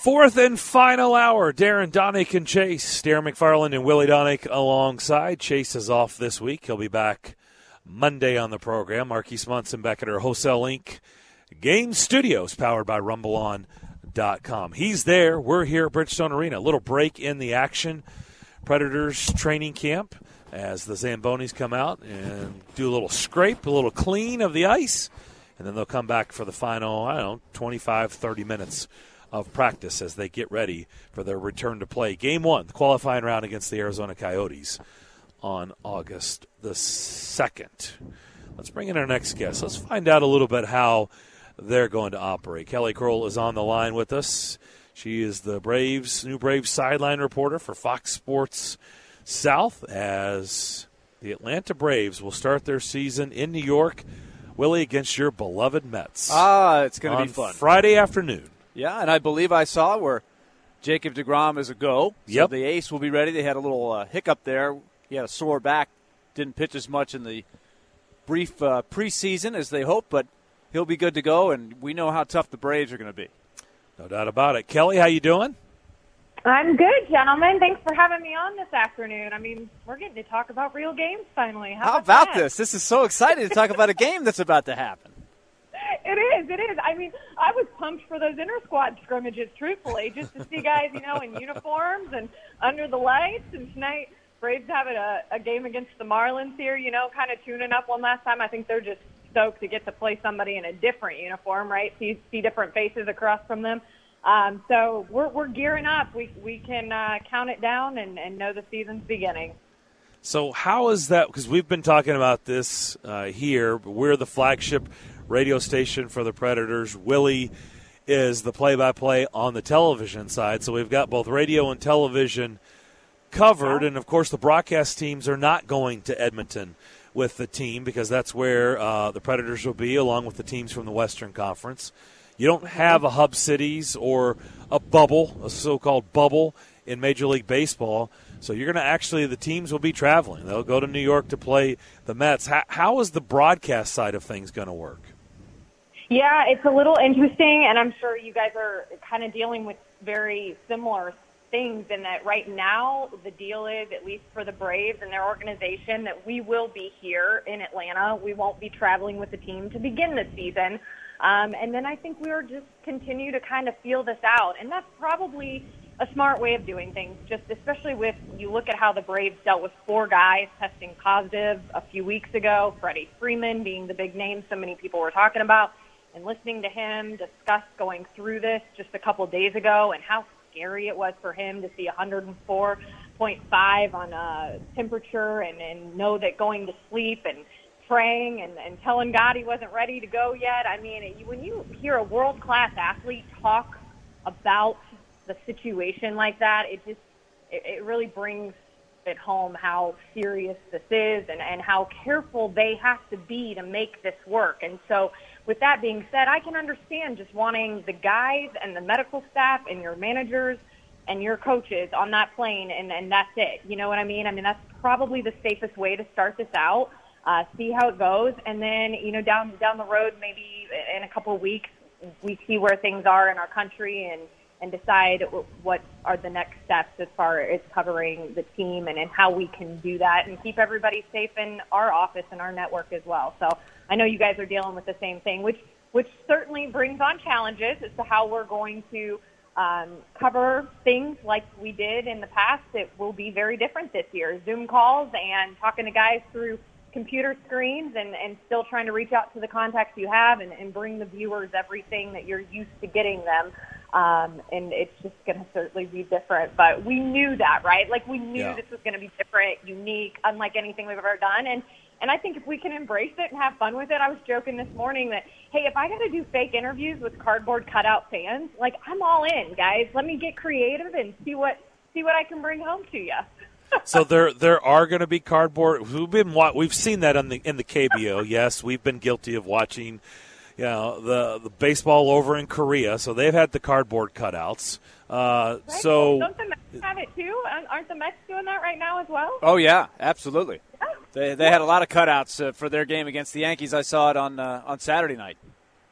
Fourth and final hour. Darren Donick and Chase. Darren McFarland and Willie Donick alongside. Chase is off this week. He'll be back Monday on the program. Marquise Munson back at our Wholesale Inc. Game Studios, powered by RumbleOn.com. He's there. We're here at Bridgestone Arena. A little break in the action. Predators training camp as the Zambonis come out and do a little scrape, a little clean of the ice, and then they'll come back for the final, 25, 30 minutes of practice as they get ready for their return to play. Game 1, the qualifying round against the Arizona Coyotes on August the 2nd. Let's bring in our next guest. Let's find out a little bit how they're going to operate. Kelly Kroll is on the line with us. She is the new Braves sideline reporter for Fox Sports South as the Atlanta Braves will start their season in New York, Willie, against your beloved Mets. It's going to be fun. Friday afternoon. Yeah, and I believe I saw where Jacob deGrom is a go. Yep. So the ace will be ready. They had a little hiccup there. He had a sore back. Didn't pitch as much in the brief preseason as they hoped, but he'll be good to go, and we know how tough the Braves are going to be. No doubt about it. Kelly, how you doing? I'm good, gentlemen. Thanks for having me on this afternoon. I mean, we're getting to talk about real games finally. How about that? this? This is so exciting to talk about a game that's about to happen. It is. I mean, I was pumped for those inter-squad scrimmages, truthfully, just to see guys, in uniforms and under the lights. And tonight, Braves having a game against the Marlins here, kind of tuning up one last time. I think they're just stoked to get to play somebody in a different uniform, right? See different faces across from them. So we're gearing up. We can count it down and know the season's beginning. So how is that? Because we've been talking about this here. We're the flagship radio station for the Predators. Willie is the play-by-play on the television side. So we've got both radio and television covered. And, of course, the broadcast teams are not going to Edmonton with the team because that's where the Predators will be along with the teams from the Western Conference. You don't have a hub cities or a bubble, a so-called bubble in Major League Baseball. So you're going to the teams will be traveling. They'll go to New York to play the Mets. How is the broadcast side of things going to work? Yeah, it's a little interesting, and I'm sure you guys are kind of dealing with very similar things in that right now the deal is, at least for the Braves and their organization, that we will be here in Atlanta. We won't be traveling with the team to begin the season. And then I think we'll just continue to kind of feel this out. And that's probably a smart way of doing things, just especially with you look at how the Braves dealt with 4 guys testing positive a few weeks ago, Freddie Freeman being the big name so many people were talking about, and listening to him discuss going through this just a couple days ago and how scary it was for him to see 104.5 on temperature and know that going to sleep and praying and telling God he wasn't ready to go yet. I mean, when you hear a world-class athlete talk about the situation like that, it really brings it home how serious this is and how careful they have to be to make this work. And so with that being said, I can understand just wanting the guys and the medical staff and your managers and your coaches on that plane, and that's it. You know what I mean? I mean, that's probably the safest way to start this out, see how it goes, and then, down the road, maybe in a couple of weeks, we see where things are in our country and decide what are the next steps as far as covering the team and how we can do that and keep everybody safe in our office and our network as well. So I know you guys are dealing with the same thing, which certainly brings on challenges as to how we're going to cover things like we did in the past. It will be very different this year. Zoom calls and talking to guys through computer screens and still trying to reach out to the contacts you have and bring the viewers everything that you're used to getting them. And it's just going to certainly be different. But we knew that, right? Like, we knew this was going to be different, unique, unlike anything we've ever done. And I think if we can embrace it and have fun with it, I was joking this morning that, hey, if I got to do fake interviews with cardboard cutout fans, like, I'm all in, guys. Let me get creative and see what I can bring home to you. So there are going to be cardboard. We've seen that in the KBO. Yes, we've been guilty of watching, the baseball over in Korea. So they've had the cardboard cutouts. Right. So don't the Mets have it too? Aren't the Mets doing that right now as well? Oh yeah, absolutely. Yeah. They had a lot of cutouts for their game against the Yankees. I saw it on Saturday night.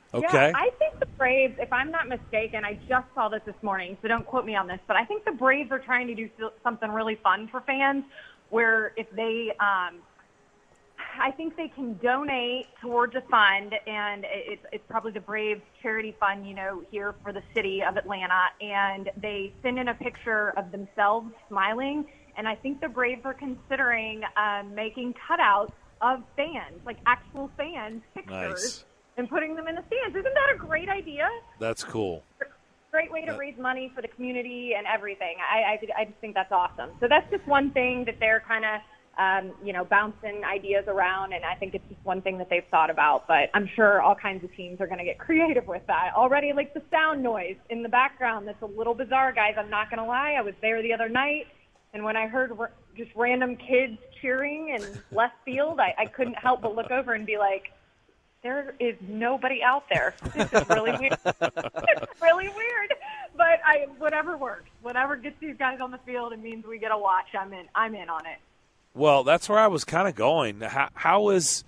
Okay. Yeah, I think the Braves, if I'm not mistaken, I just saw this morning, so don't quote me on this, but I think the Braves are trying to do something really fun for fans where if they I think they can donate towards a fund, and it's probably the Braves charity fund, here for the city of Atlanta, and they send in a picture of themselves smiling, and I think the Braves are considering making cutouts of fans, like actual fans, pictures. Nice. And putting them in the stands. Isn't that a great idea? That's cool. Great way to raise money for the community and everything. I just think that's awesome. So that's just one thing that they're kind of, bouncing ideas around, and I think it's just one thing that they've thought about. But I'm sure all kinds of teams are going to get creative with that. Already, like the sound noise in the background, that's a little bizarre, guys. I'm not going to lie. I was there the other night, and when I heard just random kids cheering in left field, I couldn't help but look over and be like, there is nobody out there. This is really weird. It's really weird. But whatever works. Whatever gets these guys on the field and means we get a watch, I'm in on it. Well, that's where I was kind of going. How is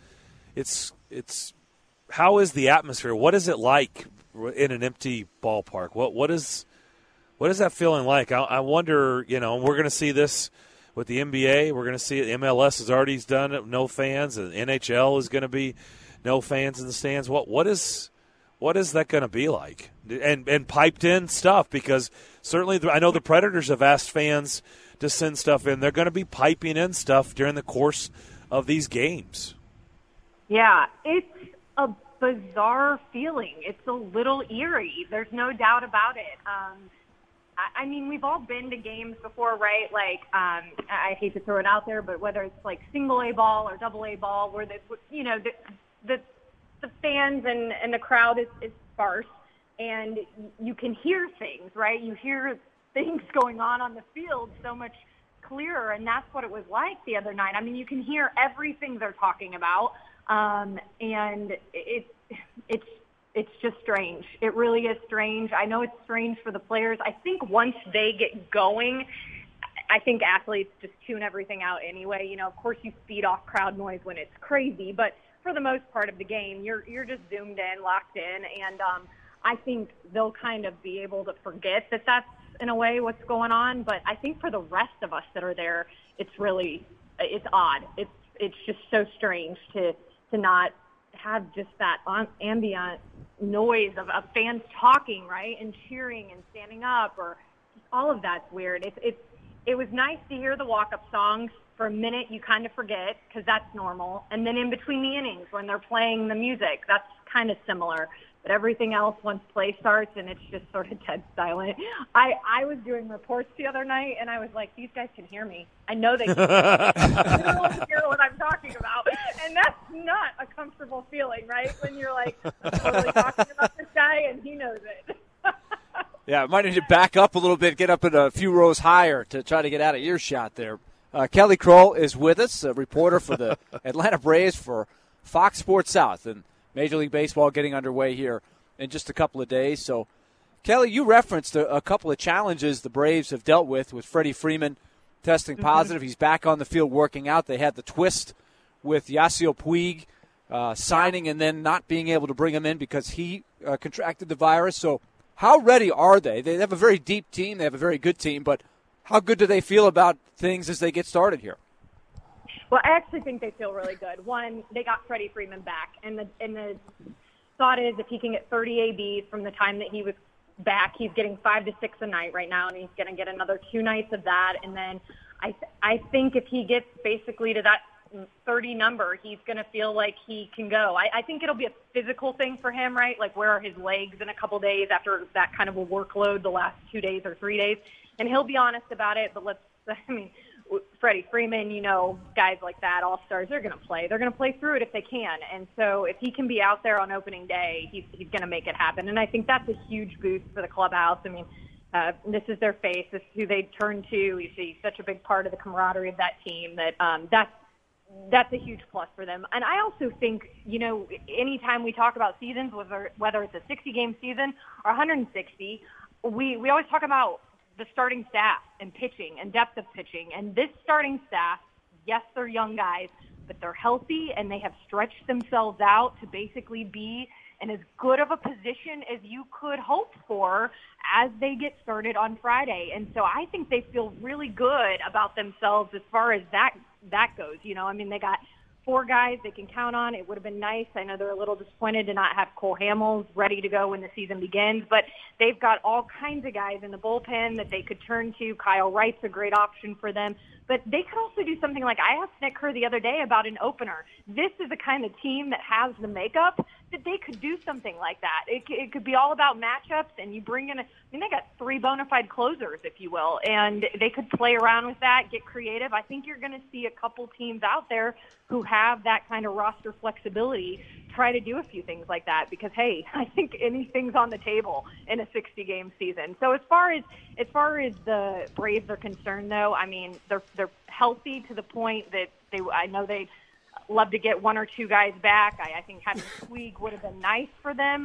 the atmosphere? What is it like in an empty ballpark? What is that feeling like? I wonder, we're going to see this with the NBA. We're going to see it. MLS has already done it, no fans. The NHL is going to be no fans in the stands. What is that going to be like? And piped in stuff, because certainly I know the Predators have asked fans to send stuff in. They're going to be piping in stuff during the course of these games. Yeah, it's a bizarre feeling. It's a little eerie. There's no doubt about it. I mean, we've all been to games before, right? Like, I hate to throw it out there, but whether it's like single A ball or double A ball, where the fans and the crowd is sparse, and you can hear things, right? You hear things going on the field so much clearer, and that's what it was like the other night. I mean, you can hear everything they're talking about, and it's just strange. It really is strange. I know it's strange for the players. I think once they get going, I think athletes just tune everything out anyway. Of course you feed off crowd noise when it's crazy, but for the most part of the game, you're just zoomed in, locked in, and I think they'll kind of be able to forget that that's, in a way, what's going on. But I think for the rest of us that are there, it's odd. It's just so strange to not have just that ambient noise of fans talking, right, and cheering and standing up, or just all of that's weird. It was nice to hear the walk-up songs. For a minute, you kind of forget, because that's normal. And then in between the innings, when they're playing the music, that's kind of similar. But everything else, once play starts, and it's just sort of dead silent. I was doing reports the other night, and I was like, these guys can hear me. I know they can hear what I'm talking about. And that's not a comfortable feeling, right? When you're like, I'm totally talking about this guy, and he knows it. Yeah, might need to back up a little bit, get up in a few rows higher to try to get out of earshot there. Kelly Kroll is with us, a reporter for the Atlanta Braves for Fox Sports South, and Major League Baseball getting underway here in just a couple of days. So, Kelly, you referenced a couple of challenges the Braves have dealt with Freddie Freeman testing positive. He's back on the field working out. They had the twist with Yasiel Puig signing and then not being able to bring him in because he contracted the virus. So how ready are they? They have a very deep team. They have a very good team, but how good do they feel about things as they get started here? Well, I actually think they feel really good. One, they got Freddie Freeman back, and the thought is if he can get 30 ABs from the time that he was back, he's getting 5 to 6 a night right now, and he's going to get another 2 nights of that. And then I think if he gets basically to that 30 number, he's going to feel like he can go. I think it'll be a physical thing for him, right? Like, where are his legs in a couple days after that kind of a workload the last 2 days or 3 days? And he'll be honest about it, but Freddie Freeman, guys like that, all-stars, they're going to play. They're going to play through it if they can. And so if he can be out there on opening day, he's going to make it happen. And I think that's a huge boost for the clubhouse. I mean, this is their face. This is who they turn to. He's such a big part of the camaraderie of that team that that's a huge plus for them. And I also think, anytime we talk about seasons, whether it's a 60-game season or 160, we always talk about the starting staff and pitching and depth of pitching. And this starting staff, yes, they're young guys, but they're healthy and they have stretched themselves out to basically be and as good of a position as you could hope for as they get started on Friday. And so I think they feel really good about themselves as far as that goes. You know, I mean, they got 4 guys they can count on. It would have been nice. I know they're a little disappointed to not have Cole Hamels ready to go when the season begins, but they've got all kinds of guys in the bullpen that they could turn to. Kyle Wright's a great option for them. But they could also do something like I asked Nick Kerr the other day about an opener. This is the kind of team that has the makeup that they could do something like that. It could be all about matchups, and you bring in they got 3 bona fide closers, if you will, and they could play around with that, get creative. I think you're going to see a couple teams out there who have that kind of roster flexibility try to do a few things like that because, hey, I think anything's on the table in a 60-game season. So as far as the Braves are concerned, though, I mean, they're healthy to the point that I know they love to get 1 or 2 guys back. I think having Puig would have been nice for them.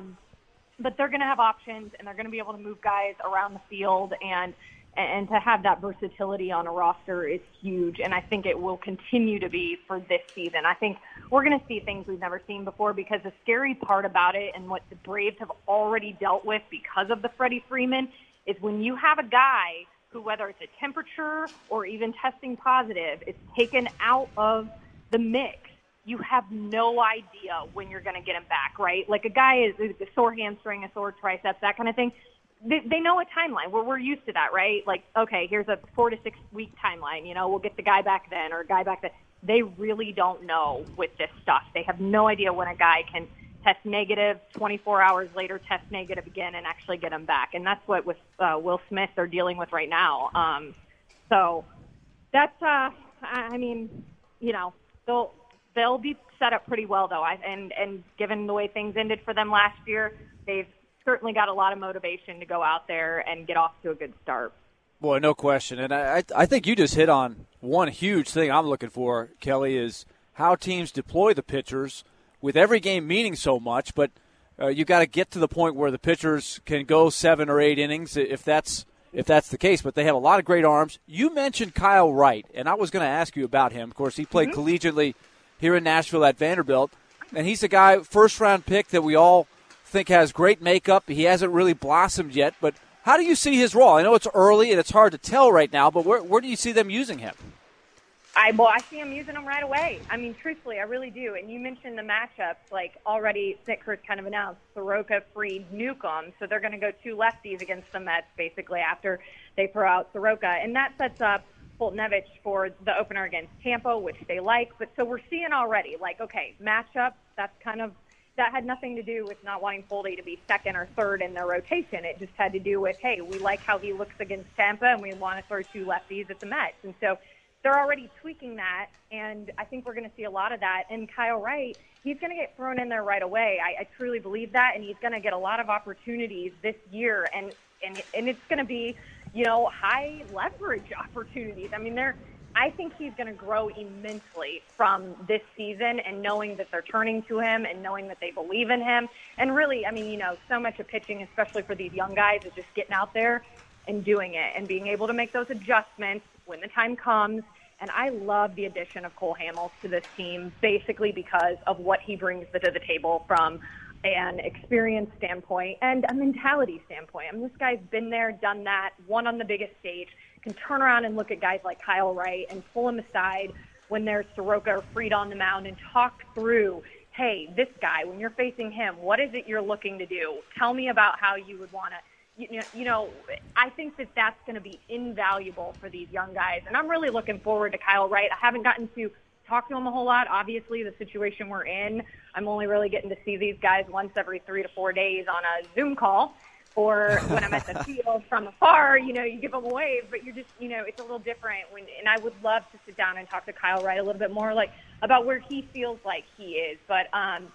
But they're going to have options, and they're going to be able to move guys around the field, and to have that versatility on a roster is huge, and I think it will continue to be for this season. I think we're going to see things we've never seen before because the scary part about it and what the Braves have already dealt with because of the Freddie Freeman is when you have a guy who, whether it's a temperature or even testing positive, is taken out of the mix, you have no idea when you're going to get him back, right? Like a guy is a sore hamstring, a sore triceps, that kind of thing. They know a timeline. We're used to that, right? Like, okay, here's a 4 to 6 week timeline. You know, we'll get the guy back then or a guy back then. They really don't know with this stuff. They have no idea when a guy can test negative, 24 hours later test negative again, and actually get him back. And that's what with Will Smith they're dealing with right now. So that's, I mean, you know, they'll be set up pretty well, though. And given the way things ended for them last year, they've certainly got a lot of motivation to go out there and get off to a good start. Boy, no question. And I think you just hit on one huge thing I'm looking for, Kelly, is how teams deploy the pitchers with every game meaning so much. But you got to get to the point where the pitchers can go 7 or 8 innings if that's the case. But they have a lot of great arms. You mentioned Kyle Wright, and I was going to ask you about him. Of course, he played collegiately here in Nashville at Vanderbilt. And he's a guy, first-round pick that we all think has great makeup. He hasn't really blossomed yet, but how do you see his role? I know it's early and it's hard to tell right now, but where do you see them using him? I see him using him right away. I mean, truthfully, I really do. And you mentioned the matchups, like already Nick Kerr's kind of announced Soroka, Fried, Newcomb, so they're going to go 2 lefties against the Mets basically after they throw out Soroka, and that sets up Foltynewicz for the opener against Tampa, which they like. But so we're seeing already, like, okay, matchup, that had nothing to do with not wanting Folty to be second or third in their rotation. It just had to do with, hey, we like how he looks against Tampa, and we want to throw 2 lefties at the Mets. And so they're already tweaking that, and I think we're going to see a lot of that. And Kyle Wright, he's going to get thrown in there right away. I truly believe that, and he's going to get a lot of opportunities this year, and it's going to be, you know, high leverage opportunities. I mean, I think he's going to grow immensely from this season, and knowing that they're turning to him and knowing that they believe in him. And really, I mean, you know, so much of pitching, especially for these young guys, is just getting out there and doing it and being able to make those adjustments when the time comes. And I love the addition of Cole Hamels to this team, basically because of what he brings to the table from an experience standpoint and a mentality standpoint. I mean, this guy's been there, done that, won on the biggest stage, can turn around and look at guys like Kyle Wright and pull him aside when there's Soroka or Fried on the mound and talk through, hey, this guy, when you're facing him, what is it you're looking to do? Tell me about how you would want to, you know, I think that that's going to be invaluable for these young guys. And I'm really looking forward to Kyle Wright. I haven't gotten to talk to him a whole lot. Obviously, the situation we're in, I'm only really getting to see these guys once every 3 to 4 days on a Zoom call. Or when I'm at the field from afar, you know, you give them a wave, but you're just, you know, it's a little different. And I would love to sit down and talk to Kyle Wright a little bit more, like, about where he feels like he is. But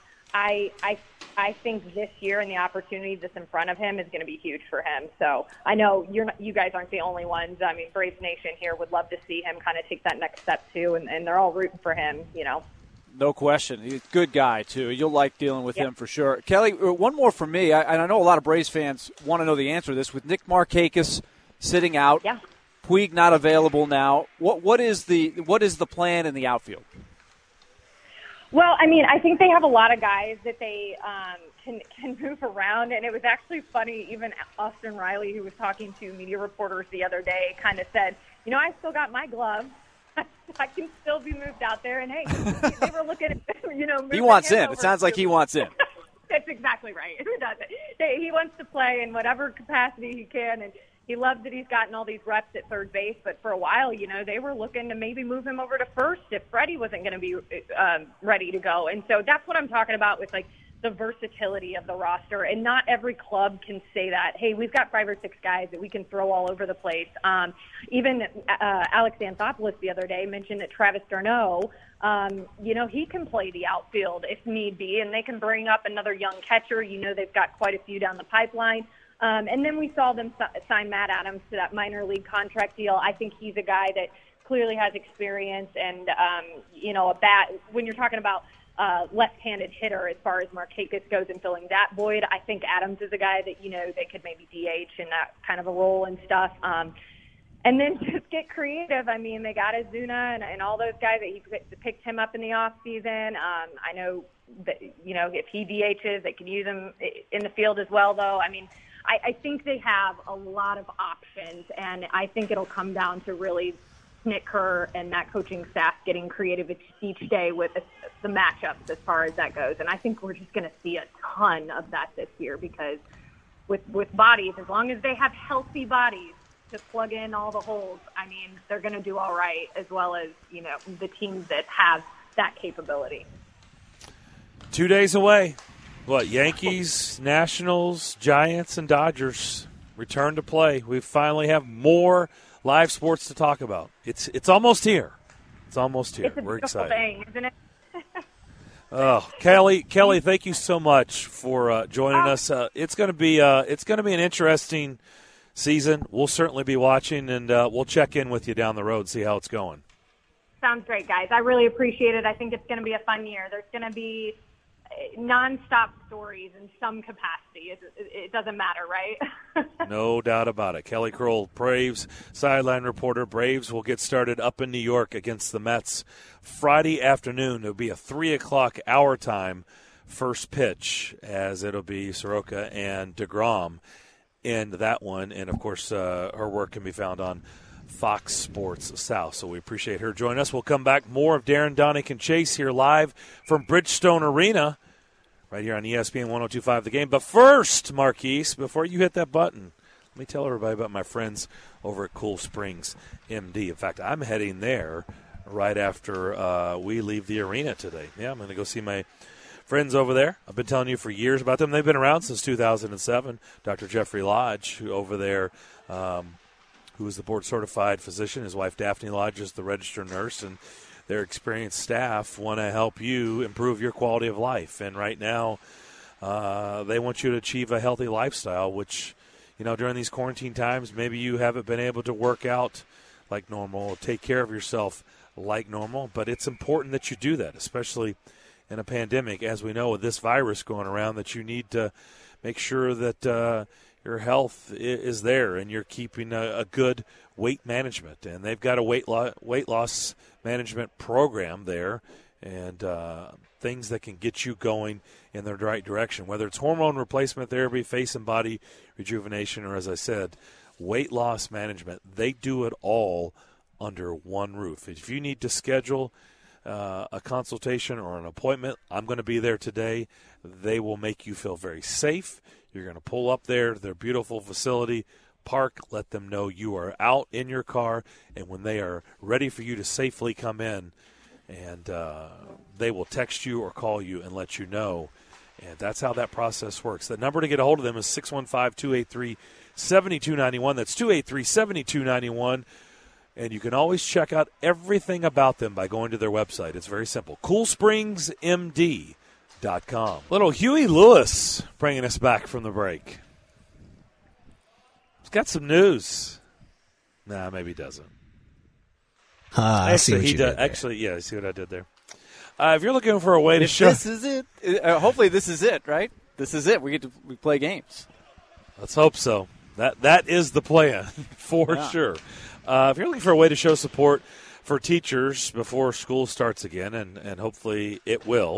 I think this year and the opportunity that's in front of him is going to be huge for him. So I know you guys aren't the only ones. I mean, Braves Nation here would love to see him kind of take that next step too, and they're all rooting for him, you know. No question. He's a good guy, too. You'll like dealing with him for sure. Kelly, one more from me. I know a lot of Braves fans want to know the answer to this. With Nick Markakis sitting out, Puig not available now, what is the plan in the outfield? Well, I mean, I think they have a lot of guys that they can move around. And it was actually funny. Even Austin Riley, who was talking to media reporters the other day, kind of said, I still got my gloves. I can still be moved out there. And, hey, they were looking at, he wants in. It sounds like he wants in. That's exactly right. Who doesn't? He wants to play in whatever capacity he can, and he loves that he's gotten all these reps at third base. But for a while, they were looking to maybe move him over to first if Freddie wasn't going to be ready to go. And so that's what I'm talking about with, the versatility of the roster. And not every club can say that, hey, we've got 5 or 6 guys that we can throw all over the place. Even Alex Anthopoulos the other day mentioned that Travis d'Arnaud, he can play the outfield if need be, and they can bring up another young catcher. They've got quite a few down the pipeline. And then we saw them sign Matt Adams to that minor league contract deal. I think he's a guy that clearly has experience and, a bat. When you're talking about left-handed hitter as far as Markakis goes and filling that void, I think Adams is a guy that, they could maybe DH in that kind of a role and stuff. And then just get creative. I mean, they got Azuna and all those guys that he picked him up in the off season. I know that, if he DHs, they can use him in the field as well, though. I mean, I think they have a lot of options, and I think it'll come down to really Nick Kerr and that coaching staff getting creative each day with the matchups as far as that goes. And I think we're just going to see a ton of that this year because with bodies, as long as they have healthy bodies to plug in all the holes, I mean, they're going to do all right, as well as, the teams that have that capability. 2 days away. Yankees, Nationals, Giants, and Dodgers return to play. We finally have more live sports to talk about. It's almost here. It's almost here. We're excited. Thing, isn't it? Oh, Kelly, thank you so much for joining us. It's going to be an interesting season. We'll certainly be watching, and we'll check in with you down the road, see how it's going. Sounds great, guys. I really appreciate it. I think it's going to be a fun year. There's going to be nonstop stories in some capacity. It doesn't matter, right? No doubt about it. Kelly Kroll, Braves sideline reporter. Braves will get started up in New York against the Mets Friday afternoon. It'll be a 3 o'clock our time first pitch, as it'll be Soroka and DeGrom in that one. And, of course, her work can be found on Fox Sports South. So we appreciate her joining us. We'll come back. More of Darren, Donick, and Chase here live from Bridgestone Arena right here on ESPN 102.5 The Game. But first, Marquise, before you hit that button, let me tell everybody about my friends over at Cool Springs MD. In fact, I'm heading there right after we leave the arena today. Yeah, I'm going to go see my friends over there. I've been telling you for years about them. They've been around since 2007. Dr. Jeffrey Lodge, who over there, who is the board-certified physician. His wife, Daphne Lodge, is the registered nurse, and their experienced staff want to help you improve your quality of life. And right now, they want you to achieve a healthy lifestyle, which, during these quarantine times, maybe you haven't been able to work out like normal, take care of yourself like normal. But it's important that you do that, especially in a pandemic, as we know with this virus going around, that you need to make sure that your health is there and you're keeping a good weight management. And they've got a weight loss management program there, and things that can get you going in the right direction, whether it's hormone replacement therapy, face and body rejuvenation, or, as I said, weight loss management. They do it all under one roof. If you need to schedule a consultation or an appointment, I'm going to be there today. They will make you feel very safe. You're going to pull up there to their beautiful facility, park, let them know you are out in your car, and when they are ready for you to safely come in, and they will text you or call you and let you know. And that's how that process works. The number to get a hold of them is 615-283-7291. That's 283-7291. And you can always check out everything about them by going to their website. It's very simple. CoolSpringsMD.com. Little Huey Lewis bringing us back from the break. He's got some news. Nah, maybe he doesn't. I see what you did there. Actually, yeah, I see what I did there. If you're looking for a way to show... This is it. Hopefully this is it, right? This is it. We play games. Let's hope so. That is the plan for sure. If you're looking for a way to show support for teachers before school starts again, and hopefully it will,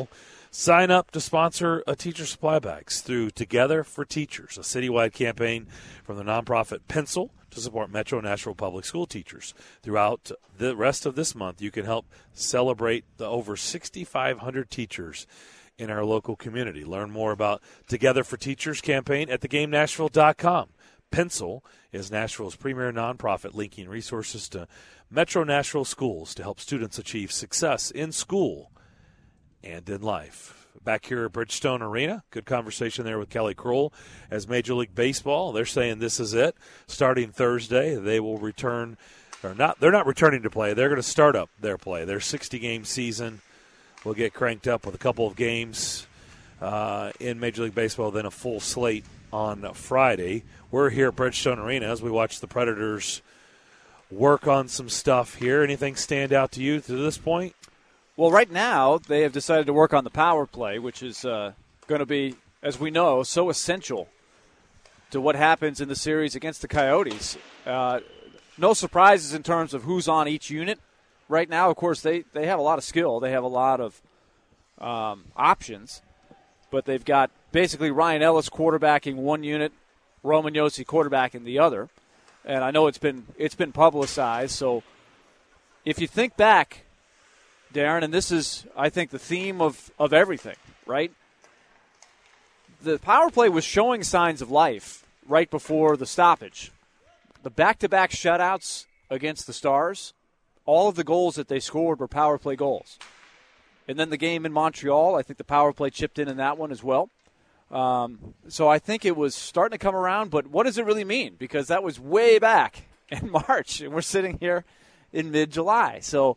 Sign up to sponsor a Teacher Supply Bags through Together for Teachers, a citywide campaign from the nonprofit Pencil to support Metro Nashville public school teachers. Throughout the rest of this month, you can help celebrate the over 6,500 teachers in our local community. Learn more about Together for Teachers campaign at thegamenashville.com. Pencil is Nashville's premier nonprofit linking resources to Metro Nashville schools to help students achieve success in school and in life. Back here at Bridgestone Arena, good conversation there with Kelly Kroll as Major League Baseball. They're saying this is it. Starting Thursday, they will return, or not. They're not returning to play. They're going to start up their play. Their 60-game season will get cranked up with a couple of games in Major League Baseball, then a full slate on Friday. We're here at Bridgestone Arena as we watch the Predators work on some stuff here. Anything stand out to you to this point? Well, right now, they have decided to work on the power play, which is going to be, as we know, so essential to what happens in the series against the Coyotes. No surprises in terms of who's on each unit. Right now, of course, they have a lot of skill. They have a lot of options. But they've got basically Ryan Ellis quarterbacking one unit, Roman Josi quarterbacking the other. And I know it's been publicized. So if you think back, Darren, and this is, I think, the theme of everything, right? The power play was showing signs of life right before the stoppage. The back-to-back shutouts against the Stars, all of the goals that they scored were power play goals. And then the game in Montreal, I think the power play chipped in that one as well. So I think it was starting to come around, but what does it really mean? Because that was way back in March, and we're sitting here in mid-July. So,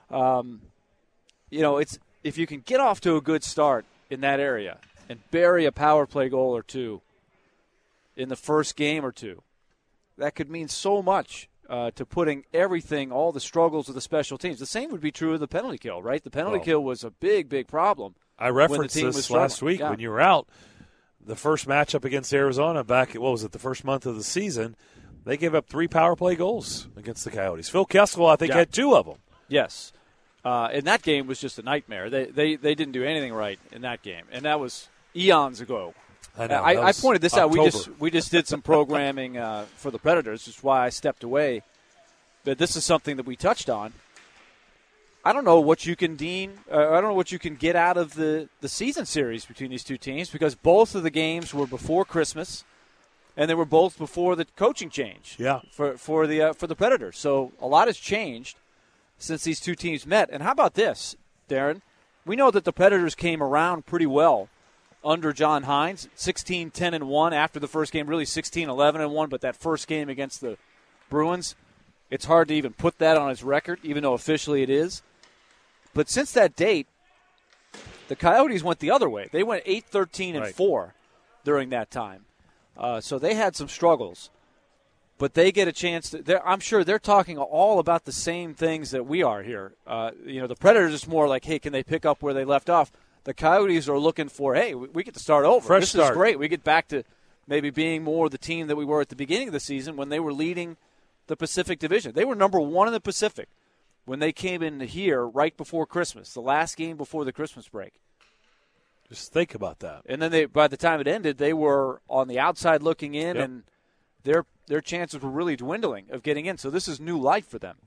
it's if you can get off to a good start in that area and bury a power play goal or two in the first game or two, that could mean so much to putting everything, all the struggles of the special teams. The same would be true of the penalty kill, right? The penalty kill was a big, big problem. I referenced this last week when you were out. The first matchup against Arizona back, the first month of the season, they gave up 3 power play goals against the Coyotes. Phil Kessel, I think, had 2 of them. Yes. And that game was just a nightmare. They didn't do anything right in that game, and that was eons ago. I know. I pointed this October. out. We just did some programming for the Predators, which is why I stepped away. But this is something that we touched on. I don't know what you can get out of the season series between these two teams, because both of the games were before Christmas, and they were both before the coaching change. Yeah. For the Predators. So a lot has changed since these two teams met. And how about this, Darren? We know that the Predators came around pretty well under John Hines, 16-10-1 after the first game, really 16-11-1, but that first game against the Bruins, it's hard to even put that on his record, even though officially it is. But since that date, the Coyotes went the other way. They went 8-13-4 during that time. So they had some struggles. But they get a chance to – I'm sure they're talking all about the same things that we are here. The Predators is more like, hey, can they pick up where they left off? The Coyotes are looking for, hey, we get to start over. Fresh start. This is great. We get back to maybe being more the team that we were at the beginning of the season when they were leading the Pacific Division. They were number 1 in the Pacific when they came in here right before Christmas, the last game before the Christmas break. Just think about that. And then by the time it ended, they were on the outside looking in, and their chances were really dwindling of getting in. So this is new life for them.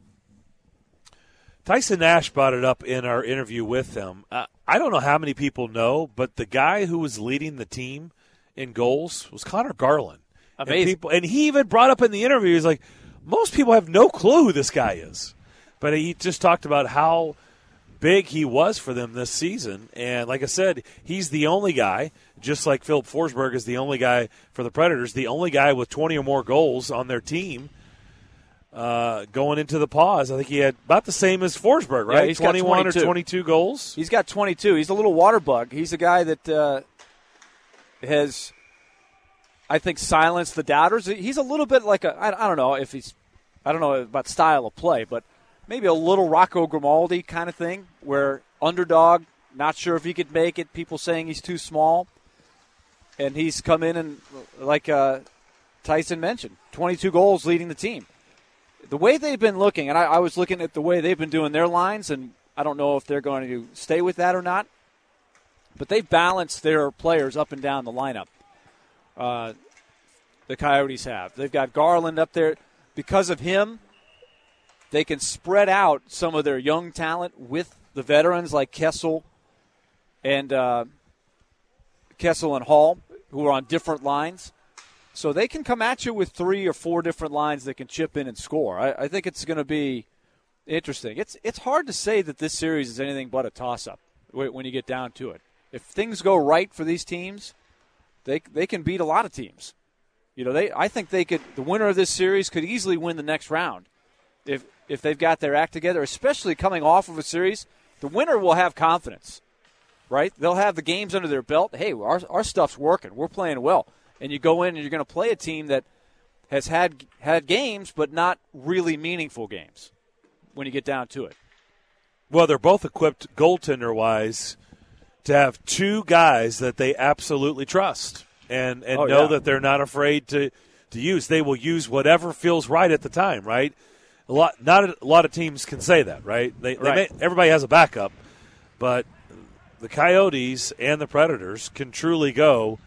Tyson Nash brought it up in our interview with them. I don't know how many people know, but the guy who was leading the team in goals was Connor Garland. Amazing. And he even brought up in the interview, he's like, most people have no clue who this guy is. But he just talked about how big he was for them this season. And like I said, he's the only guy, just like Philip Forsberg is the only guy for the Predators, the only guy with 20 or more goals on their team going into the pause. I think he had about the same as Forsberg, right? Yeah, he's 21 got or 22 goals. He's got 22. He's a little water bug. He's a guy that has, I think, silenced the doubters. He's a little bit like I don't know about style of play, but maybe a little Rocco Grimaldi kind of thing, where underdog, not sure if he could make it, people saying he's too small. And he's come in and, like Tyson mentioned, 22 goals leading the team. The way they've been looking, and I was looking at the way they've been doing their lines, and I don't know if they're going to stay with that or not. But they've balanced their players up and down the lineup. The Coyotes have. They've got Garland up there. Because of him, they can spread out some of their young talent with the veterans like Kessel and Hall, who are on different lines. So they can come at you with 3 or 4 different lines that can chip in and score. I think it's going to be interesting. It's hard to say that this series is anything but a toss-up when you get down to it. If things go right for these teams, they can beat a lot of teams. I think they could. The winner of this series could easily win the next round if they've got their act together, especially coming off of a series. The winner will have confidence, right? They'll have the games under their belt. Hey, our stuff's working. We're playing well. And you go in and you're going to play a team that has had games but not really meaningful games when you get down to it. Well, they're both equipped goaltender-wise to have 2 guys that they absolutely trust and know that they're not afraid to use. They will use whatever feels right at the time, right? Not a lot of teams can say that, right? Everybody has a backup, but the Coyotes and the Predators can truly go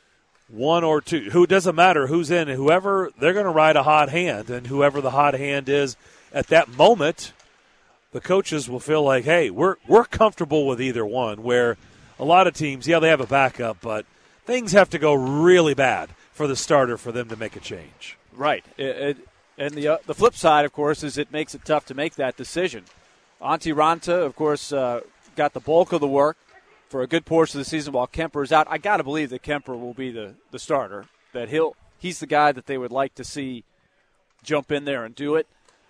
1 or 2. Who doesn't matter who's in, whoever they're going to ride a hot hand, and whoever the hot hand is at that moment, the coaches will feel like, hey, we're comfortable with either one. Where a lot of teams, they have a backup, but things have to go really bad for the starter for them to make a change. Right. And the flip side, of course, is it makes it tough to make that decision. Antti Raanta, of course, got the bulk of the work for a good portion of the season while Kemper is out. I got to believe that Kemper will be the starter, that he's the guy that they would like to see jump in there and do it.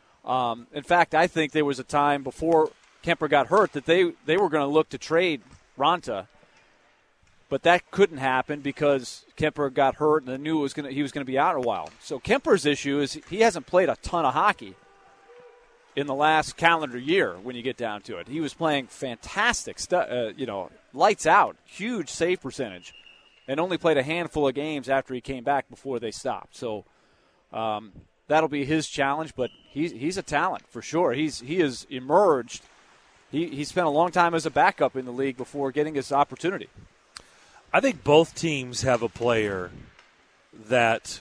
In fact, I think there was a time before Kemper got hurt that they were going to look to trade Raanta, but that couldn't happen because Kemper got hurt and they knew he was going to be out a while. So Kemper's issue is he hasn't played a ton of hockey in the last calendar year when you get down to it. He was playing fantastic stuff, lights out, huge save percentage, and only played a handful of games after he came back before they stopped. So that'll be his challenge, but he's a talent for sure. He has emerged. He spent a long time as a backup in the league before getting his opportunity. I think both teams have a player that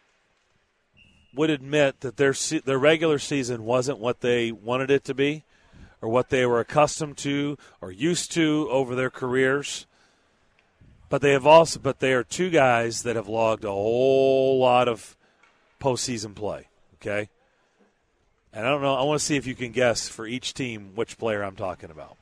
would admit that their regular season wasn't what they wanted it to be or what they were accustomed to or used to over their careers. But they are 2 guys that have logged a whole lot of postseason play, okay? And I don't know, I want to see if you can guess for each team which player I'm talking about.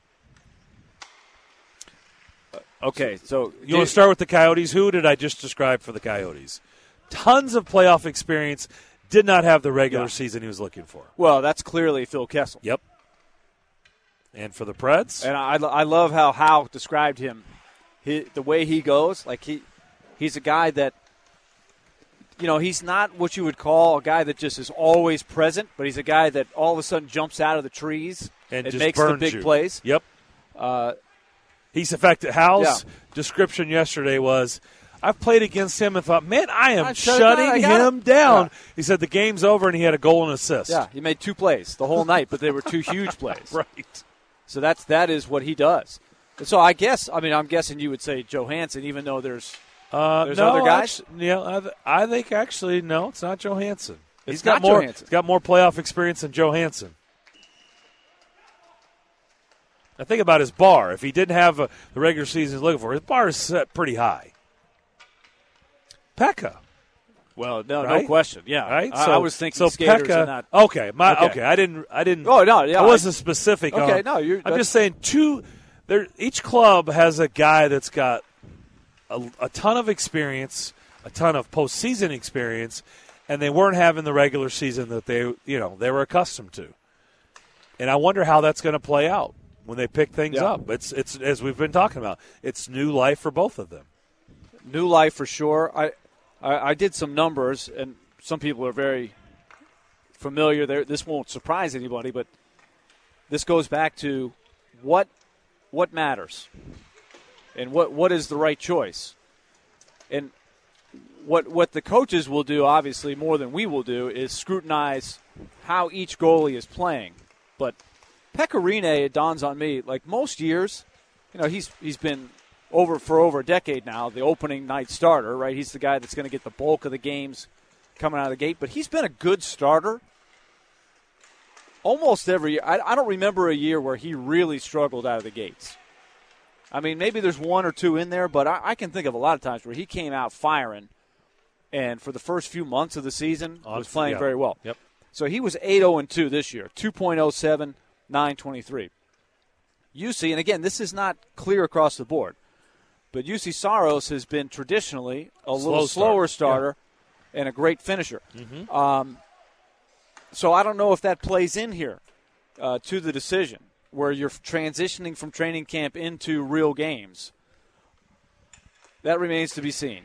Okay, so you want to start with the Coyotes? Who did I just describe for the Coyotes? Tons of playoff experience, did not have the regular season he was looking for. Well, that's clearly Phil Kessel. Yep. And for the Preds? And I love how Howe described him. The way he goes, like he's a guy that, he's not what you would call a guy that just is always present, but he's a guy that all of a sudden jumps out of the trees and makes the big plays. Yep. He's effective. Howe's description yesterday was, I've played against him and thought, man, I am shutting him down. Yeah. He said the game's over and he had a goal and assist. Yeah, he made 2 plays the whole night, but they were 2 huge plays. Right. So that is what he does. And so I'm guessing you would say Johansson, even though there's other guys. I think actually no, it's not Johansson. He's got more playoff experience than Johansson. Now think about his bar. If he didn't have the regular season he's looking for, his bar is set pretty high. Pekka. Well, no question. Yeah, right. I was thinking skaters Pekka. And not. Okay. I didn't. Oh no. Yeah. I wasn't specific. Okay. I'm just saying each club has a guy that's got a ton of experience, a ton of postseason experience, and they weren't having the regular season that they were accustomed to. And I wonder how that's going to play out when they pick things up. It's as we've been talking about. It's new life for both of them. New life for sure. I did some numbers, and some people are very familiar. This won't surprise anybody, but this goes back to what matters and what is the right choice. And what the coaches will do, obviously, more than we will do, is scrutinize how each goalie is playing. But Pekka Rinne, it dawns on me, like most years, he's been for over a decade now, the opening night starter, right? He's the guy that's going to get the bulk of the games coming out of the gate. But he's been a good starter almost every year. I don't remember a year where he really struggled out of the gates. I mean, maybe there's one or two in there, but I can think of a lot of times where he came out firing, and for the first few months of the season was playing very well. Yep. So he was 8-0-2 this year, 2.07, 9.23. UC, and again, this is not clear across the board, but UC Saros has been traditionally a little slower starter and a great finisher. Mm-hmm. So I don't know if that plays in here to the decision, where you're transitioning from training camp into real games. That remains to be seen.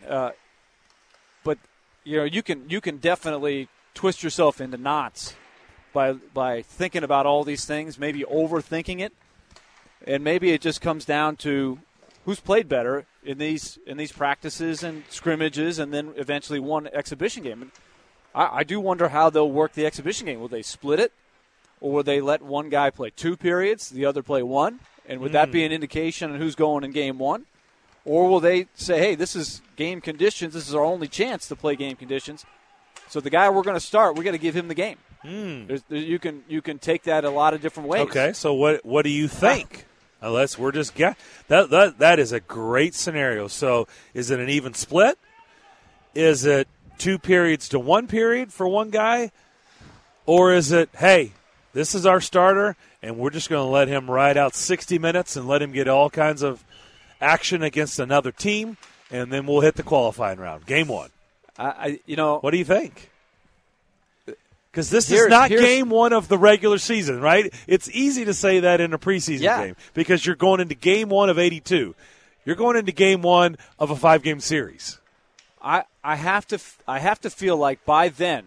But you can definitely twist yourself into knots by thinking about all these things, maybe overthinking it, and maybe it just comes down to who's played better in these practices and scrimmages, and then eventually one exhibition game. And I do wonder how they'll work the exhibition game. Will they split it? Or will they let one guy play 2 periods, the other play 1? And would that be an indication on who's going in game 1? Or will they say, hey, this is game conditions. This is our only chance to play game conditions. So the guy we're going to start, we're going to give him the game. You can take that a lot of different ways. Okay, so what do you think? Unless we're just that is a great scenario. So is it an even split? Is it 2 periods to 1 period for one guy? Or is it, hey, this is our starter, and we're just going to let him ride out 60 minutes and let him get all kinds of action against another team, and then we'll hit the qualifying round, game 1. What do you think? Because this is not game 1 of the regular season, right? It's easy to say that in a preseason game because you're going into game 1 of 82. You're going into game 1 of a 5-game series. I have to feel like by then,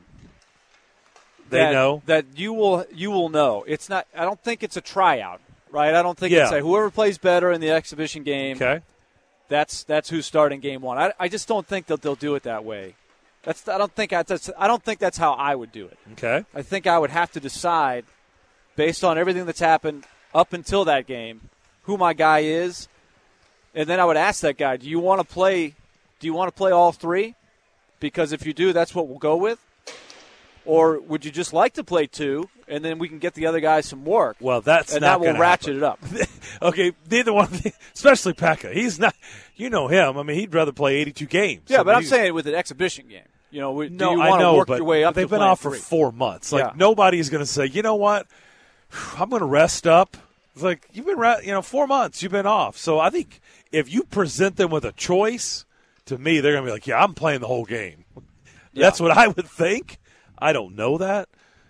they know that you will know. It's not. I don't think it's a tryout, right? I don't think it's like whoever plays better in the exhibition game. Okay, that's who's starting game 1. I just don't think that they'll do it that way. I don't think that's how I would do it. Okay, I think I would have to decide based on everything that's happened up until that game who my guy is, and then I would ask that guy, do you want to play all 3? Because if you do, that's what we'll go with. Or would you just like to play 2, and then we can get the other guys some work? Well, that will ratchet it up. Okay, neither one, especially Pekka. He's not, him. I mean, he'd rather play 82 games. Yeah, but I'm saying with an exhibition game. Do you want to work your way up? They've been off for 4 months. Like nobody's going to say, you know what, I'm going to rest up. It's like you've been, 4 months. You've been off. So I think if you present them with a choice, to me, they're going to be like, yeah, I'm playing the whole game. That's what I would think. I don't know that.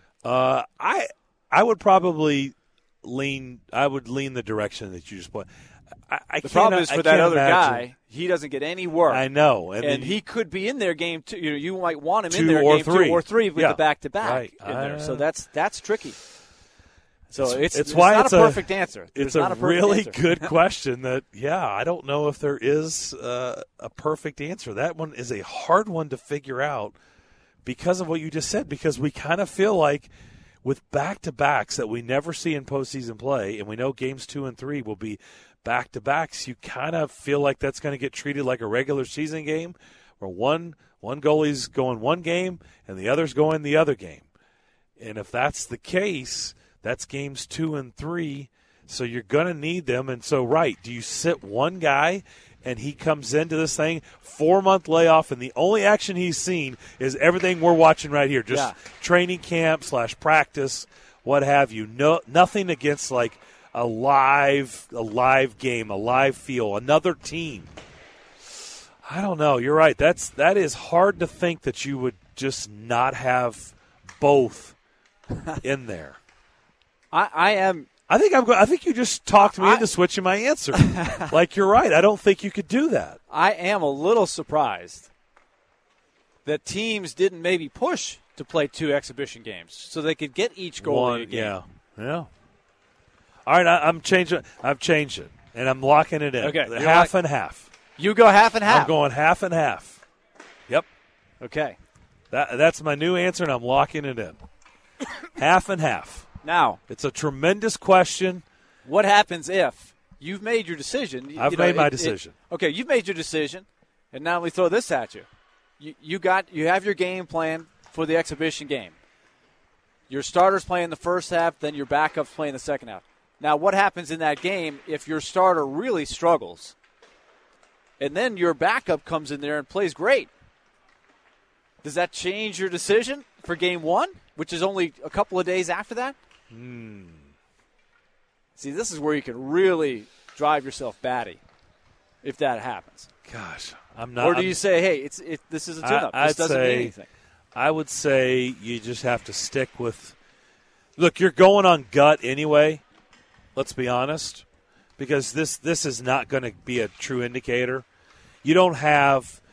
I would probably lean the direction that you just put. The problem is for that other guy, he doesn't get any work. I know, and he could be in their game 2. You might want him in there game 2 or 3 with the back-to-back in there. So that's tricky. So it's not a perfect answer. It's a really good question. I don't know if there is a perfect answer. That one is a hard one to figure out. Because of what you just said, because we kind of feel like with back-to-backs that we never see in postseason play, and we know games 2 and 3 will be back-to-backs, you kind of feel like that's going to get treated like a regular season game where one goalie's going one game and the other's going the other game. And if that's the case, that's games 2 and 3, so you're going to need them. And so, do you sit one guy and he comes into this thing, 4-month layoff, and the only action he's seen is everything we're watching right here, just training camp / practice, what have you. Nothing against like a live game, a live feel, another team. I don't know. You're right. That is hard to think that you would just not have both in there. I think you just talked me into switching my answer. Like, you're right. I don't think you could do that. I am a little surprised that teams didn't maybe push to play 2 exhibition games so they could get each goalie a game. Yeah. All right, I've changed it, and I'm locking it in. Okay, half and half. You go half and half. I'm going half and half. Yep. Okay. That's my new answer, and I'm locking it in. Half and half. Now, it's a tremendous question. What happens if you've made your decision. I've made my decision. Okay, you've made your decision, and now we throw this at you. You have your game plan for the exhibition game. Your starters play in the first half, then your backups play in the second half. Now, what happens in that game if your starter really struggles, and then your backup comes in there and plays great? Does that change your decision for game one, which is only a couple of days after that? See, this is where you can really drive yourself batty if that happens. Gosh, I'm not. Or do you say, hey, this is a tune-up. This doesn't mean anything. I would say you just have to stick with – look, you're going on gut anyway, let's be honest, because this is not going to be a true indicator. You don't have,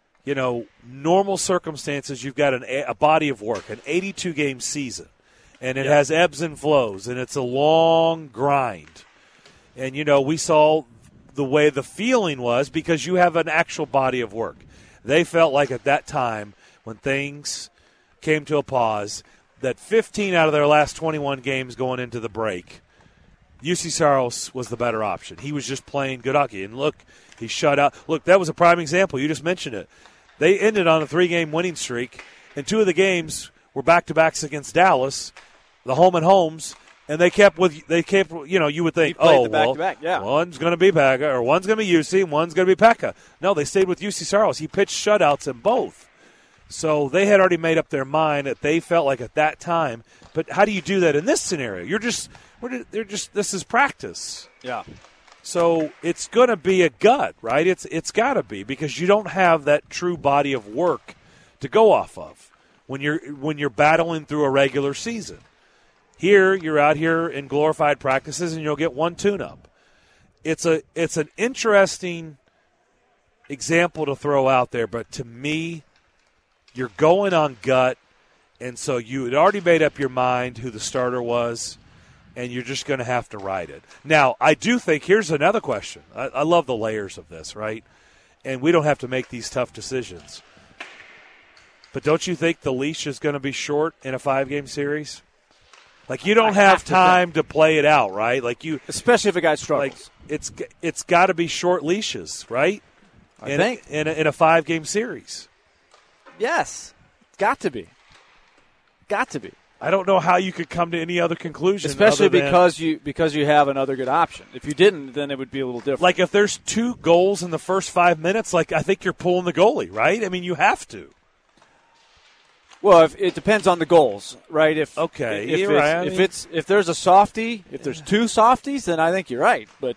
normal circumstances. You've got a body of work, an 82-game season, and it has ebbs and flows, and it's a long grind. And, we saw the way the feeling was because you have an actual body of work. They felt like at that time – when things came to a pause, that 15 out of their last 21 games going into the break, UC Saros was the better option. He was just playing good hockey. And look, he shut out. Look, that was a prime example. You just mentioned it. They ended on a 3-game winning streak, and 2 of the games were back-to-backs against Dallas, the home and homes, and they kept, you would think, one's going to be Pekka, or one's going to be UC, and one's going to be Pekka. No, they stayed with UC Saros. He pitched shutouts in both. So they had already made up their mind that they felt like at that time. But how do you do that in this scenario? This is practice. Yeah. So it's going to be a gut, right? It's got to be because you don't have that true body of work to go off of when you're battling through a regular season. Here you're out here in glorified practices and you'll get one tune-up. It's an interesting example to throw out there, but to me, you're going on gut, and so you had already made up your mind who the starter was, and you're just going to have to ride it. Now, I do think, here's another question. I love the layers of this, right? And we don't have to make these tough decisions. But don't you think the leash is going to be short in a 5-game series? Like, you don't have time to play it out, right? Especially if a guy struggles. It's got to be short leashes, right? I think. In a 5-game series. Yes. Got to be. I don't know how you could come to any other conclusion. Especially because you have another good option. If you didn't, then it would be a little different. Like if there's 2 goals in the first 5 minutes, I think you're pulling the goalie, right? I mean, you have to. Well, it depends on the goals, right? If there's a softie, if there's 2 softies, then I think you're right. But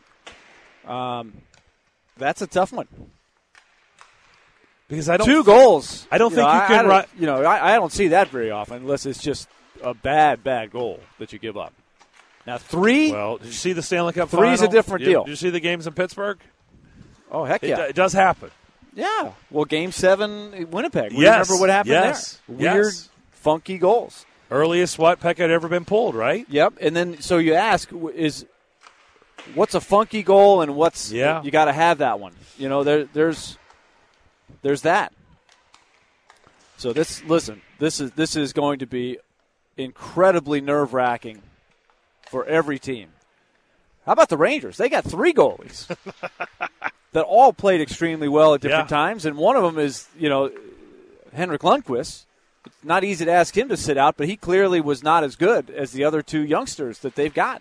that's a tough one. Because I don't 2 goals. I don't think you can. I don't see that very often unless it's just a bad goal that you give up. Now 3. Well, did you see the Stanley Cup 3 is a different deal. Did you see the games in Pittsburgh? Oh heck yeah, it does happen. Yeah. Well, Game 7, Winnipeg. Remember what happened there? Weird, funky goals. Earliest Pekka had ever been pulled, right? Yep. And then so you ask, what's a funky goal and what's you got to have that one. There's that. So this is going to be incredibly nerve-wracking for every team. How about the Rangers? They got 3 goalies that all played extremely well at different times, and one of them is, Henrik Lundqvist. It's not easy to ask him to sit out, but he clearly was not as good as the other 2 youngsters that they've got.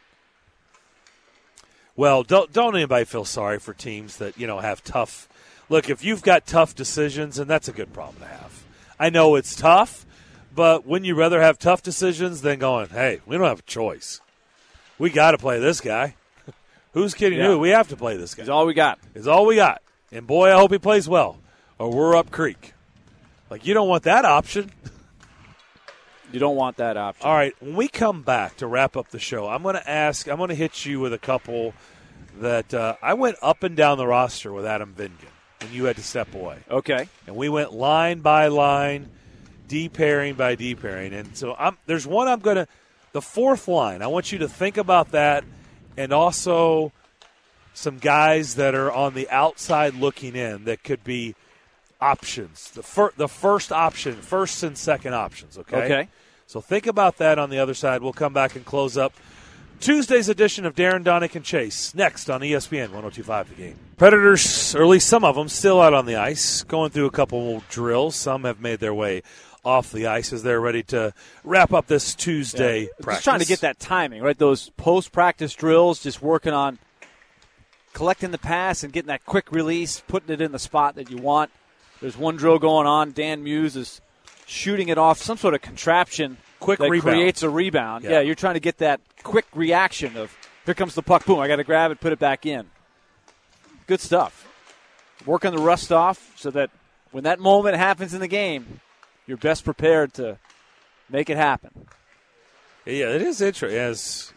Well, don't anybody feel sorry for teams that, have tough – look, if you've got tough decisions, and that's a good problem to have. I know it's tough, but wouldn't you rather have tough decisions than going, hey, we don't have a choice. We got to play this guy. Who's kidding who? We have to play this guy. It's all we got. It's all we got. And, boy, I hope he plays well, or we're up creek. You don't want that option. You don't want that option. All right, when we come back to wrap up the show, I'm going to hit you with a couple that I went up and down the roster with Adam Vingan. And you had to step away. Okay. And we went line by line, D-pairing by D-pairing. And so there's one I'm going to – the 4th line, I want you to think about that, and also some guys that are on the outside looking in that could be options. The first option, first and second options, okay? Okay. So think about that on the other side. We'll come back and close up Tuesday's edition of Darren, Donick, and Chase, next on ESPN 102.5 The Game. Predators, or at least some of them, still out on the ice, going through a couple drills. Some have made their way off the ice as they're ready to wrap up this Tuesday practice. Just trying to get that timing, right? Those post-practice drills, just working on collecting the pass and getting that quick release, putting it in the spot that you want. There's one drill going on. Dan Muse is shooting it off some sort of contraption quick that rebound. Creates a rebound. Yeah, you're trying to get that quick reaction of, here comes the puck, boom, I got to grab it, put it back in. Good stuff. Working the rust off so that when that moment happens in the game, you're best prepared to make it happen. Yeah, it is interesting.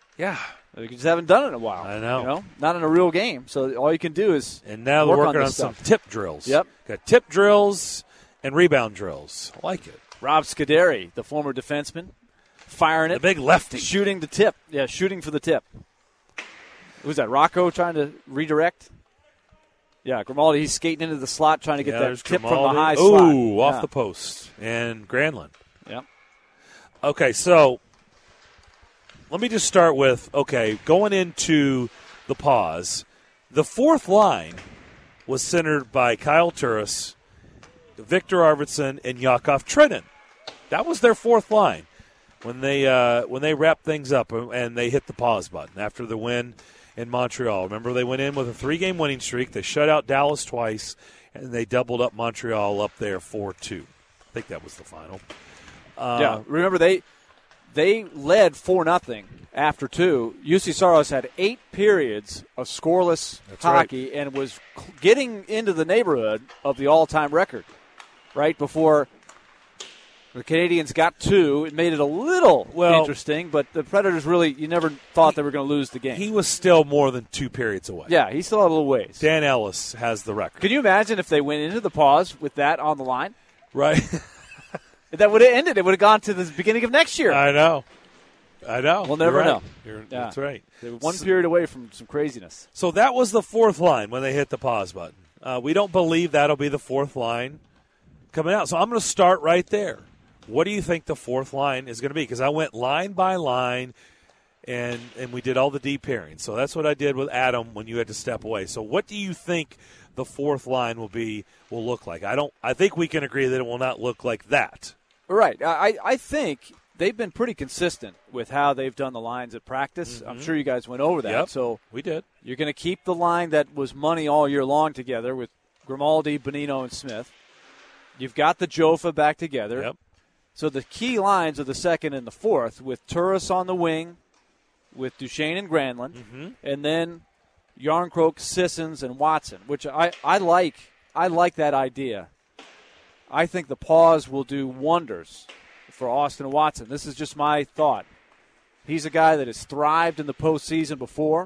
You just haven't done it in a while. I know. Not in a real game. So all you can do is And now they're working on some tip drills. Yep. Got tip drills and rebound drills. I like it. Rob Scuderi, the former defenseman, firing it. The big lefty. Shooting the tip. Yeah, shooting for the tip. Who's that, Rocco trying to redirect? Yeah, Grimaldi, he's skating into the slot trying to get that tip Grimaldi. from the high slot. Ooh, off the post. And Granlund. Yep. Okay, so let me just start with, going into the pause, the fourth line was centered by Kyle Turris, Victor Arvidsson, and Yakov Trenin. That was their fourth line when they wrapped things up and they hit the pause button after the win in Montreal. Remember, they went in with a 3-game winning streak. They shut out Dallas twice, and they doubled up Montreal up there 4-2. I think that was the final. Remember they led 4-0 after 2. UC Saros had 8 periods of scoreless hockey and was getting into the neighborhood of the all-time record right before the Canadians got 2. It made it a little interesting, but the Predators really, you never thought they were going to lose the game. He was still more than 2 periods away. Yeah, he still had a little ways. Dan Ellis has the record. Can you imagine if they went into the pause with that on the line? Right. That would have ended. It would have gone to the beginning of next year. I know. We'll never know. That's right. They were one period away from some craziness. So that was the fourth line when they hit the pause button. We don't believe that'll be the fourth line coming out. So I'm going to start right there. What do you think the fourth line is going to be? Because I went line by line, and we did all the deep pairings. So that's what I did with Adam when you had to step away. So what do you think the fourth line will look like? I think we can agree that it will not look like that. Right. I think they've been pretty consistent with how they've done the lines at practice. Mm-hmm. I'm sure you guys went over that. Yep, so we did. You're going to keep the line that was money all year long together with Grimaldi, Bonino, and Smith. You've got the Jofa back together. Yep. So the key lines are the second and the fourth, with Turris on the wing, with Duchesne and Granlund, and then Yarncroke, Sissons, and Watson, which I like. I like that idea. I think the pause will do wonders for Austin Watson. This is just my thought. He's a guy that has thrived in the postseason before.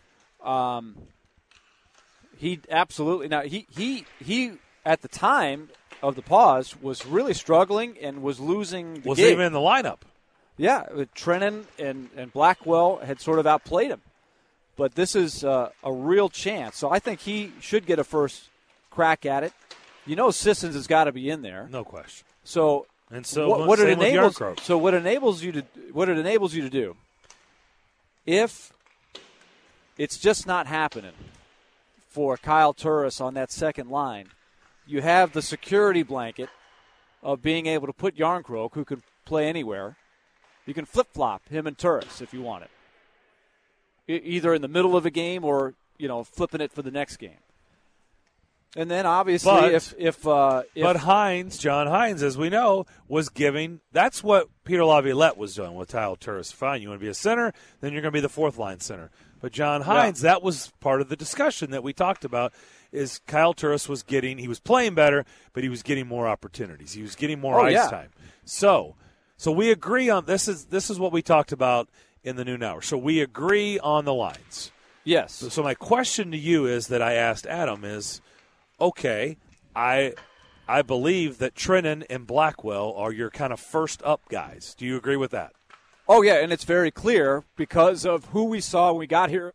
He absolutely now he at the time of the pause was really struggling and was losing the was game. Even in the lineup. Yeah, Trenin and Blackwell had sort of outplayed him. But this is a real chance. So I think he should get a first crack at it. You know Sissons has got to be in there. No question. So what it enables you to do, if it's just not happening for Kyle Turris on that second line, you have the security blanket of being able to put Yarncroke, who could play anywhere. You can flip-flop him and Turris if you want it, either in the middle of a game or flipping it for the next game. And then obviously, but John Hines, as we know, was giving. That's what Peter Laviolette was doing with Kyle Turris. Fine, you want to be a center, then you're going to be the fourth line center. But John Hines, that was part of the discussion that we talked about. Is Kyle Turris was playing better, but he was getting more opportunities. He was getting more ice time. So we agree on this. Is what we talked about in the noon hour. So we agree on the lines. Yes. So my question to you is that I asked Adam is, okay, I believe that Trenin and Blackwell are your kind of first up guys. Do you agree with that? Oh yeah, and it's very clear because of who we saw when we got here.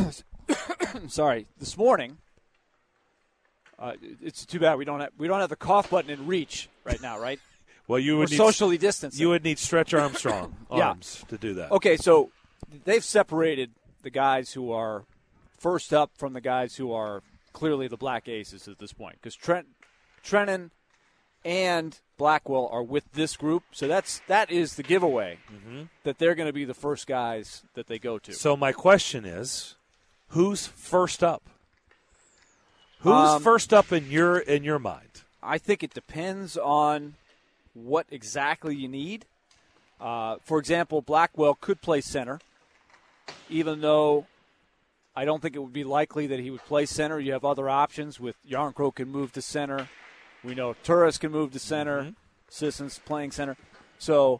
This morning. It's too bad we don't have the cough button in reach right now, right? Well, we're socially distancing. You would need Stretch Armstrong arms to do that. Okay, so they've separated the guys who are first up from the guys who are clearly the Black Aces at this point. Because Trennan and Blackwell are with this group, so that is the giveaway that they're going to be the first guys that they go to. So my question is, who's first up? Who's first up in your mind? I think it depends on what exactly you need. For example, Blackwell could play center, even though I don't think it would be likely that he would play center. You have other options with Yarncrow can move to center. We know Turris can move to center. Sisson's playing center. So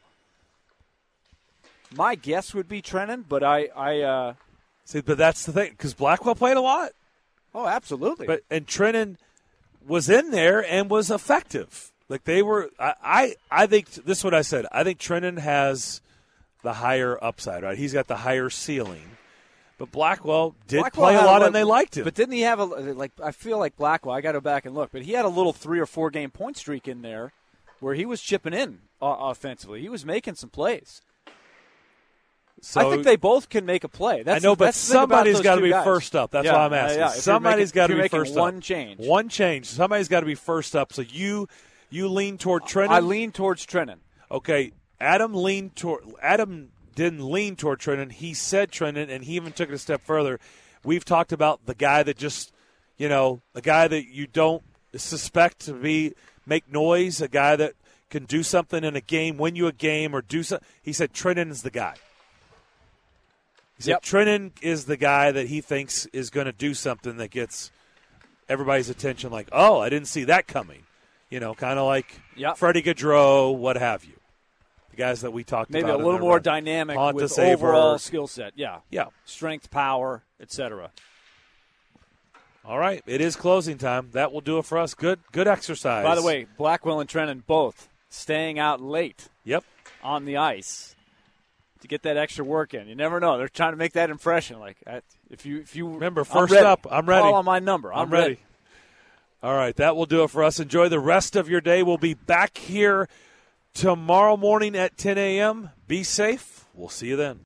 my guess would be Trennan, but See, but that's the thing, because Blackwell played a lot. Oh, absolutely. And Trennan was in there and was effective. Like they were. I think this is what I said. I think Trennan has the higher upside. Right, he's got the higher ceiling. But Blackwell play a lot, and they liked him. But didn't he have I feel like Blackwell, I got to go back and look, but he had a little 3 or 4 game point streak in there where he was chipping in offensively. He was making some plays. So, I think they both can make a play. I know, but somebody's got to be first up. That's why I'm asking. Yeah. Somebody's got to be first up. One change. Somebody's got to be first up. So you lean toward Trennan? I lean towards Trennan. Okay. Adam didn't lean toward Trennan. He said Trennan, and he even took it a step further. We've talked about the guy that just, the guy that you don't suspect to make noise, a guy that can do something in a game, win you a game, or do something. He said Trennan is the guy. He said Trennan is the guy that he thinks is going to do something that gets everybody's attention, like, oh, I didn't see that coming. Kind of like Freddie Gaudreau, what have you. The guys that we talked about. Maybe a little more dynamic with overall skill set. Yeah. Strength, power, etc. All right. It is closing time. That will do it for us. Good exercise. By the way, Blackwell and Trennan both staying out late on the ice to get that extra work in. You never know. They're trying to make that impression. Like, if you remember, first up, I'm ready. Call on my number. I'm ready. All right, that will do it for us. Enjoy the rest of your day. We'll be back here tomorrow morning at 10 a.m. Be safe. We'll see you then.